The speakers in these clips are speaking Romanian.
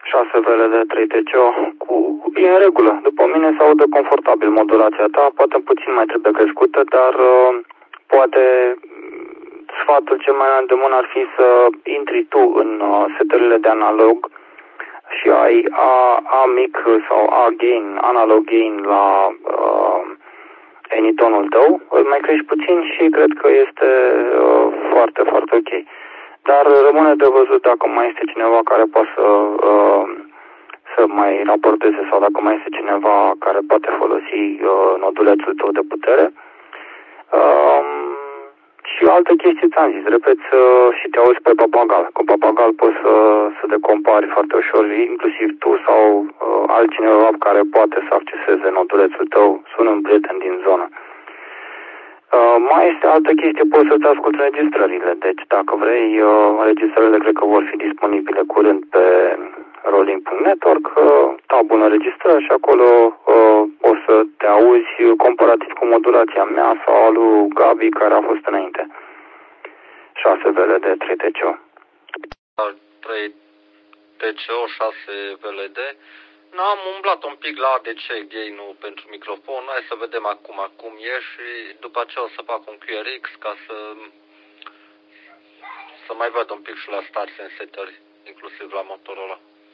6 VLD 3 TCO e în regulă. După mine se aude confortabil modulația ta, poate puțin mai trebuie crescută, dar poate sfatul cel mai la îndemână ar fi să intri tu în setările de analog și ai A mic sau A gain, analog gain la enitonul tău, îl mai crești puțin și cred că este foarte, foarte ok. Dar rămâne de văzut dacă mai este cineva care poate să mai raporteze sau dacă mai este cineva care poate folosi nodulețul tău de putere. Și alte chestii ți-am zis, repeți și te auzi pe papagal. Cu papagal poți să te compari foarte ușor, inclusiv tu sau altcineva care poate să acceseze nodulețul tău, sună un prieten din zonă. Mai este altă chestie, poți să-ți asculti înregistrările. Deci dacă vrei, înregistrările cred că vor fi disponibile curând pe rolling.network, tabul înregistrări și acolo o să te auzi comparativ cu modulația mea sau a lui Gabi care a fost înainte. 6 VLD, 3 TCO. 3 TCO, 6 VLD. N-am umblat un pic la ADC gain-ul pentru microfon. Hai să vedem acum cum e și după aceea o să fac un QRX ca să mai văd un pic și la start setări, inclusiv la Motorola.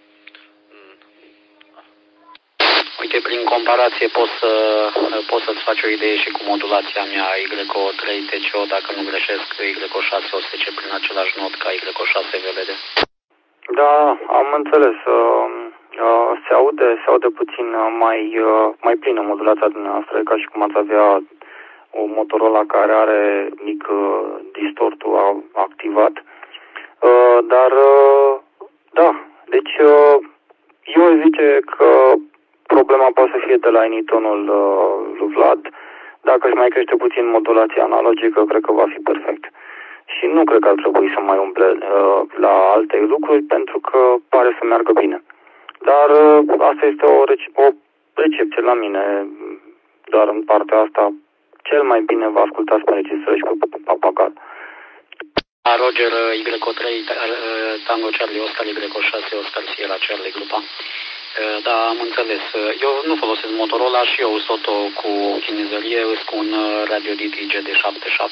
Uite, prin comparație poți să-ți faci o idee și cu modulația mea YO3 TCO, dacă nu greșesc, YO6 OSC prin același nod ca YO6 VLD. Da, am înțeles. Se aude puțin mai plină modulația dumneavoastră, ca și cum ați avea o Motorola care are mic distortul activat. Dar, da, deci eu zice că problema poate să fie de la enitonul lui Vlad. Dacă își mai crește puțin modulația analogică, cred că va fi perfect. Și nu cred că ar trebui să mai umple la alte lucruri, pentru că pare să meargă bine. Dar asta este o recepție la mine, doar în partea asta. Cel mai bine vă ascultați pe înregistrări și pe papagal. Roger, YO3, Tango Charlie Oscar, YO6 Oscar Sierra Charlie grupa. Da, am înțeles. Eu nu folosesc Motorola și eu Soto cu chinezărie, cu un Radio DT GD77.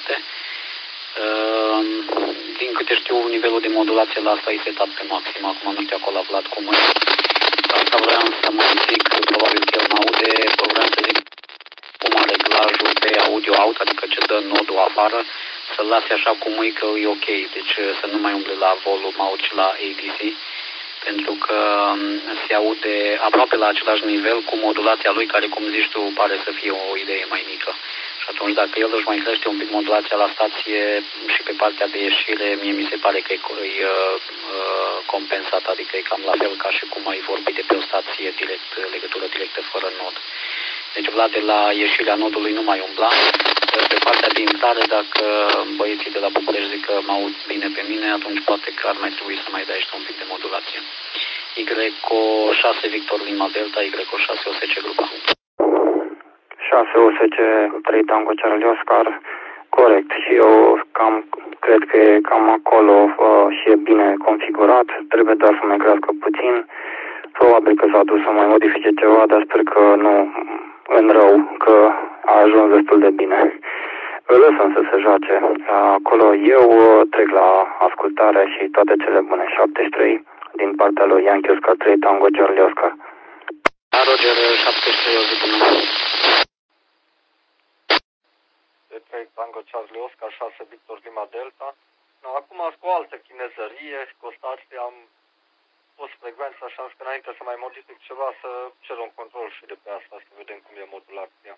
Din câte știu, nivelul de modulație la asta e setat pe maxim. Acum nu știu acolo Vlad cum e. Asta vreau să mă zic, probabil că el mă aude, vreau să zic cum are reglajul pe audio out, adică ce dă nodul afară, să-l lase așa cum e că e ok, deci să nu mai umble la volume out și la ADC, pentru că se aude aproape la același nivel cu modulația lui, care, cum zici tu, pare să fie o idee mai mică. Și atunci, dacă el își mai crește un pic modulația la stație și pe partea de ieșire, mie mi se pare că e compensat, adică e cam la fel ca și cum ai vorbit de pe o stație direct, legătură directă fără nod. Deci, Vlad, de la ieșirea nodului nu mai umbla. Pe partea de intrare, dacă băieții de la București zic că mă aud bine pe mine, atunci poate că ar mai trebui să mai dai și un pic de modulație. YO6 Victor Lima Delta, YO6 OSC grupa. 6 OSC 3 Tango Charlie Oscar, corect. Și eu cred că e cam acolo și e bine configurat. Trebuie doar să mai crească puțin. Probabil că s-a dus să mai modifice ceva, dar sper că nu în rău, că a ajuns destul de bine. Îl lăsăm să se joace acolo. Eu trec la ascultare și toate cele bune. 73 din partea lui Yankee Oscar 3 Tango Charlie Oscar. Roger, 73, o zi bună. 3 Tango Charlie Oscar, 6 Victor Lima Delta. Acum cu o altă chinezărie, cu o stație am pus frecvența și am zis că înainte să mai modific ceva, să cer un control și de pe asta, să vedem cum e modulația.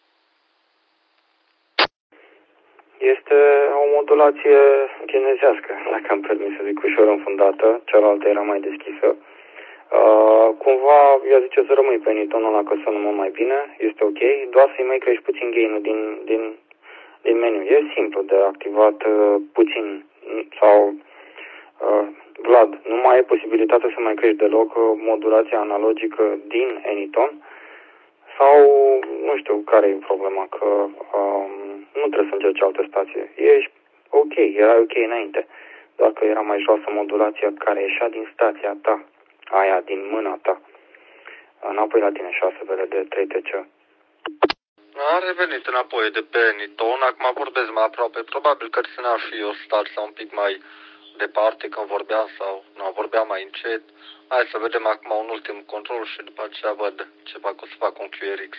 Este o modulație chinezească, dacă îmi permis să zic, ușor înfundată, cealaltă era mai deschisă. Cumva, eu zice să rămâi pe enitonul ăla că sună mult mai bine, este ok, doar să-i mai crești puțin gain-ul din meniu. E simplu de activat puțin sau... Vlad, nu mai ai posibilitatea să mai crești deloc modulația analogică din eniton sau nu știu care e problema, că nu trebuie să încerci altă stație. Ești ok, era ok înainte, doar că era mai joasă modulația care ieșea din stația ta. aia din mâna ta. Înapoi la tine, 6 VLD 3TC. A revenit înapoi de pe Niton, acum vorbesc mai aproape, probabil că ținea și eu start sau un pic mai departe când vorbeam sau nu, vorbeam mai încet. Hai să vedem acum un ultim control și după aceea văd ce fac, o să fac un QRX.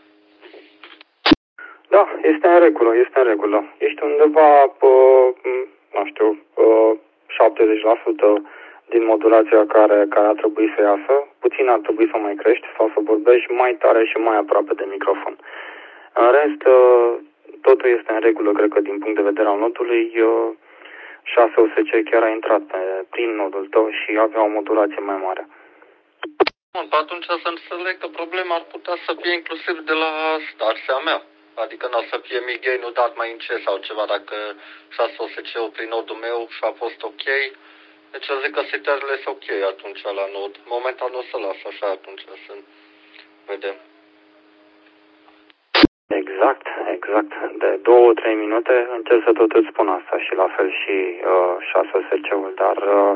Da, este în regulă, este în regulă. Ești undeva, nu știu, 70% din modulația care ar trebui să iasă. Puțin ar trebui să mai crești sau să vorbești mai tare și mai aproape de microfon. În rest, totul este în regulă, cred că din punct de vedere al nodului, 6 OSC chiar a intrat prin nodul tău și avea o modulație mai mare. Bun, atunci să înțeleg că problema ar putea să fie inclusiv de la starsea mea. Adică nu o să fie mid-gain-ul dat mai încet sau ceva, dacă 6 OSC-ul prin nodul meu și a fost ok. Deci eu zic că setările sunt ok atunci la nod. Momentan o să las așa atunci să vedem. Exact. De 2-3 minute încerc să tot îți spun asta și la fel și 6 OSC-ul, dar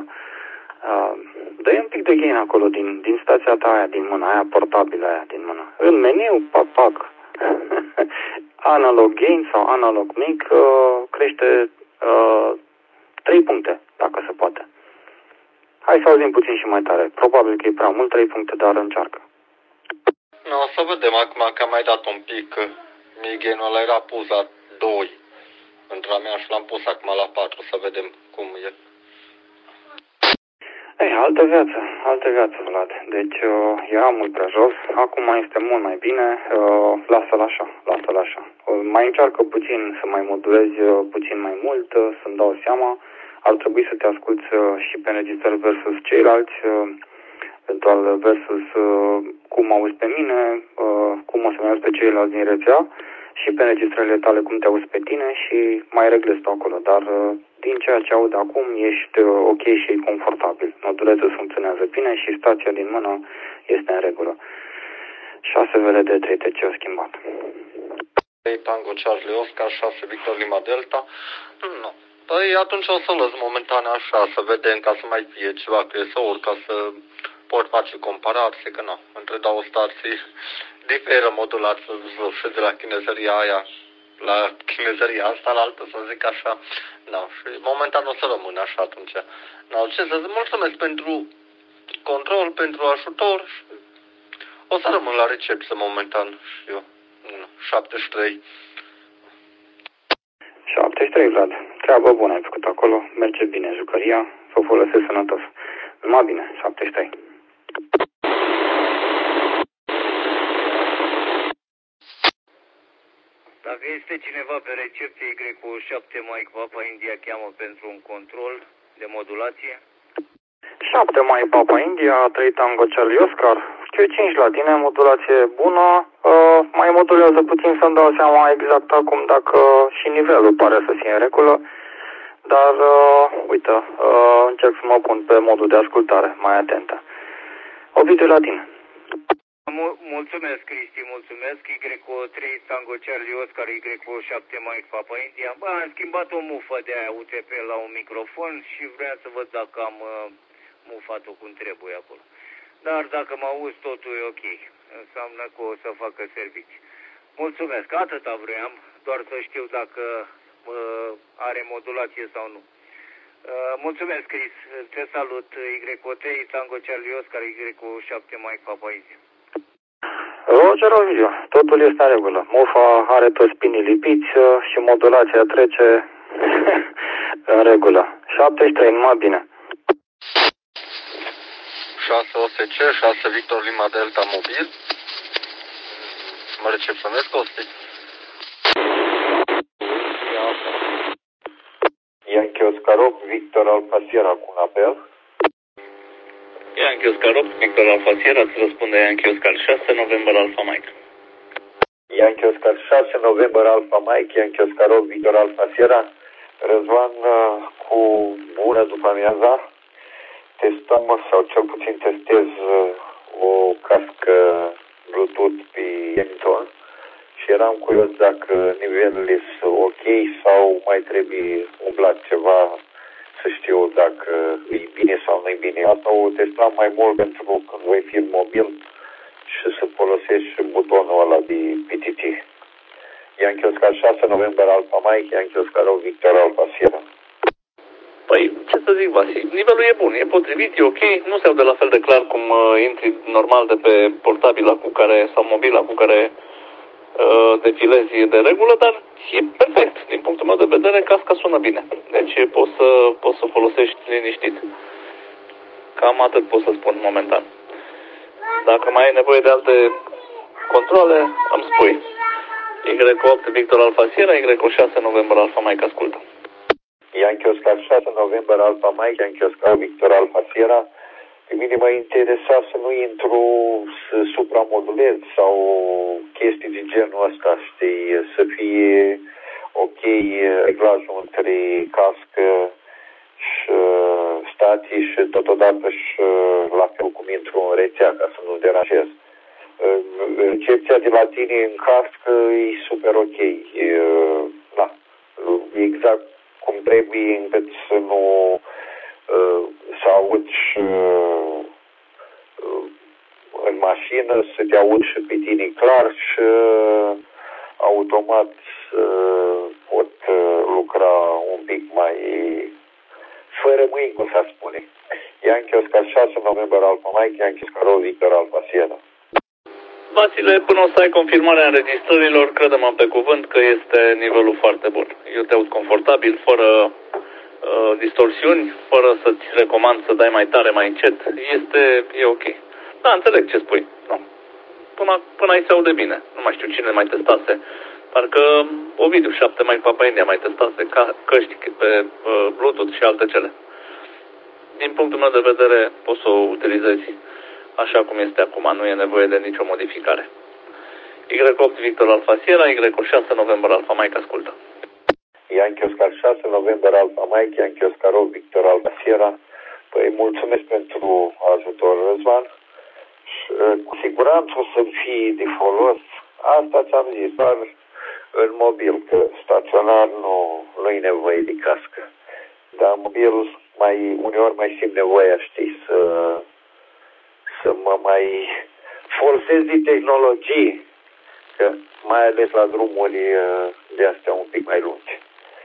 dă-i un pic de gain acolo din stația ta aia din mână, aia portabilă aia din mână. În meniu, pac. Analog gain sau analog mic crește 3 puncte, dacă se poate. Hai să auzim puțin și mai tare. Probabil că e prea mult 3 puncte, dar încearcă. No, o să vedem acum că am mai dat un pic. Mid-gain-ul ăla era pus la 2 între a mea și l-am pus acum la 4, să vedem cum e. Ei, altă viață, Vlad. Deci era mult prea jos, acum este mult mai bine, lasă-l așa. Mai încearcă puțin să mai modulezi puțin mai mult, să-mi dau seama. Ar trebui să te asculți și pe înregistrări versus ceilalți, eventual versus cum auzi pe mine, cum o să-mi auzi pe ceilalți din rețea și pe înregistrările tale cum te auzi pe tine și mai reglezi tu acolo, dar din ceea ce aud acum ești ok și e confortabil. Modulezul funcționează bine și stația din mână este în regulă. 6 VLD 3TC schimbat. 3 Tango Charlie Oscar 6 Victor Lima Delta. Nu. Păi atunci o să lăs momentan așa, să vedem ca să mai fie ceva cu ESO-uri, ca să pot face comparație, că nu. Între două stații diferă modulația și de la chinezăria aia la chinezăria asta, la altă, să zic așa. No, și momentan o să rămân așa atunci. No, ce să zic, mulțumesc pentru control, pentru ajutor și o să rămân la recepție momentan și eu. 73. 73, Vlad. Treabă bună ai făcut acolo. Merge bine jucăria. Să o folosesc sănătos. Numai bine. 73. Dacă este cineva pe recepție Y7 Mike Papa India cheamă pentru un control de modulație. 7 mai Papa India, 3 Tango Charlie Oscar, Q5 la tine, modulație bună, mai modulează puțin să-mi dau seama exact acum dacă și nivelul pare să fie în regulă, dar uite, încerc să mă pun pe modul de ascultare, mai atentă. Obitul la tine. Mulțumesc, Cristi, mulțumesc. Y3 Tango Charlie Oscar, Y7 Mike Papa India. Bă, am schimbat o mufă de aia UTP la un microfon și vreau să văd dacă am mufat-o cum trebuie acolo. Dar dacă mă auzi, totul e ok. Înseamnă că o să facă servicii. Mulțumesc, atâta vreau, doar să știu dacă are modulație sau nu. Mulțumesc, Chris. Te salut. Y3 Tango Charlie Oscar, Y7 Mike Papa India. Roger Ovidiu, totul este în regulă. Mufa are toți pinii lipiți și modulația trece în regulă. 73, numai bine. 6 OSC, 6 Victor Lima Delta mobil. Mă recepționez, Costi. Yankee Oscar 8, Victor Alfa Sierra cu un apel. Yankee Oscar 8, Victor Alfa Sierra, îți răspunde Yankee Oscar 6, November Alfa Mike. Yankee Oscar 6, November Alfa Mike, Yankee Oscar 8, Victor Alfa Sierra. Răzvan, cu bună după amiaza. Testăm, sau cel puțin testez o cască Bluetooth pe Yeniton și eram curios dacă nivelurile sunt ok sau mai trebuie umblat ceva să știu dacă e bine sau nu e bine. Asta o testam mai mult pentru când voi fi în mobil și să folosești butonul ăla de PTT. Yankee Oscar 6, November Alpha Mike, Yankee Oscar Victor Alpha Sierra. Păi, ce să zic, Vasile, nivelul e bun, e potrivit, e ok, nu se aude la fel de clar cum intri normal de pe portabila cu care, sau mobila cu care defilezi de regulă, dar e perfect. Din punctul meu de vedere, casca sună bine. Deci poți să folosești liniștit. Cam atât pot să spun momentan. Dacă mai ai nevoie de alte controle, îmi spui. Y8 Victor Alpha Sierra, Y6 November Alpha Mike, ascultă. Yankee Oscar 6, November Alpha Mike, Yankee Oscar Victor Alpha Sierra. Pe mine mă interesa să nu intru, să supramodulez sau chestii de genul ăsta, știi, să fie ok reglajul între cască și stații și totodată și la fel cum intru în rețea ca să nu deranjez. Recepția de la tine în cască e super ok, da, exact cum trebuie încât să nu să auzi în mașină, să te auzi și pe tine clar și automat pot lucra un pic mai fără mâini, cum s-ar spune. Yankee Oscar 6, November Alpha Mike, Yankee Oscar Victor Alpha Sierra. Vasile, până o să ai confirmarea înregistrărilor, crede-mă pe cuvânt că este nivelul foarte bun. Eu te aud confortabil, fără distorsiuni, fără să-ți recomand să dai mai tare, mai încet. E ok. Da, înțeleg ce spui. No. Până aici se aude bine. Nu mai știu cine mai testase. Parcă Ovidiu 7 Mike Papa India mai testase căști pe Bluetooth și alte cele. Din punctul meu de vedere, poți să o utilizezi așa cum este acum. Nu e nevoie de nicio modificare. Y8 Victor Alpha Sierra, Y6 November Alpha Mike, ascultă. Yankee Oscar 6, November Alpha Mike, Yankee Oscar Victor Alpha Sierra. Păi mulțumesc pentru ajutor, Răzvan. Și cu siguranță o să-mi fie de folos. Asta ți-am zis, doar în mobil, că staționar nu-i nevoie de cască. Dar mobil uneori mai simt nevoia, știi, să mă mai folosesc de tehnologie, că mai ales la drumuri de astea un pic mai lungi.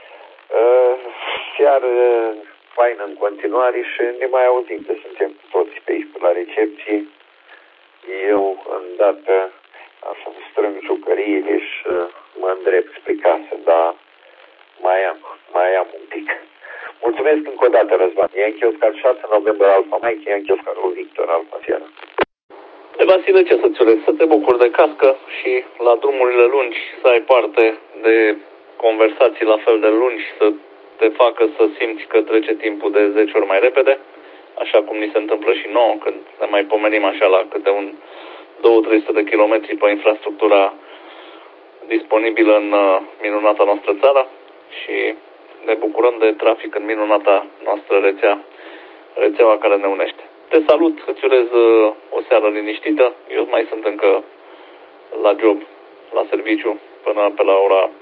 Seară faină în continuare și ne mai auzim că suntem toți pe aici pe la recepție. Eu îndată am să-mi strâng jucăriile și mă îndrept spre casă, dar mai am un pic. Mulțumesc încă o dată, Răzvan. Yankee Oscar 6, November Alpha Mike, Yankee Oscar Victor Alpha Sierra. De Vasile, ce să-ți urez? Să te bucuri de cască și la drumurile lungi să ai parte de conversații la fel de lungi, să te facă să simți că trece timpul de 10 ori mai repede, așa cum ni se întâmplă și nouă, când ne mai pomenim așa la câte un 200-300 de kilometri pe infrastructura disponibilă în minunata noastră țară și ne bucurăm de trafic în minunata noastră rețeaua care ne unește. Te salut, îți urez o seară liniștită. Eu mai sunt încă la job, la serviciu, până pe la ora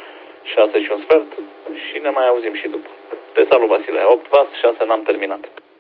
6 și un sfert și ne mai auzim și după. Te salut, Vasile. 8 vas, 6 n-am terminat.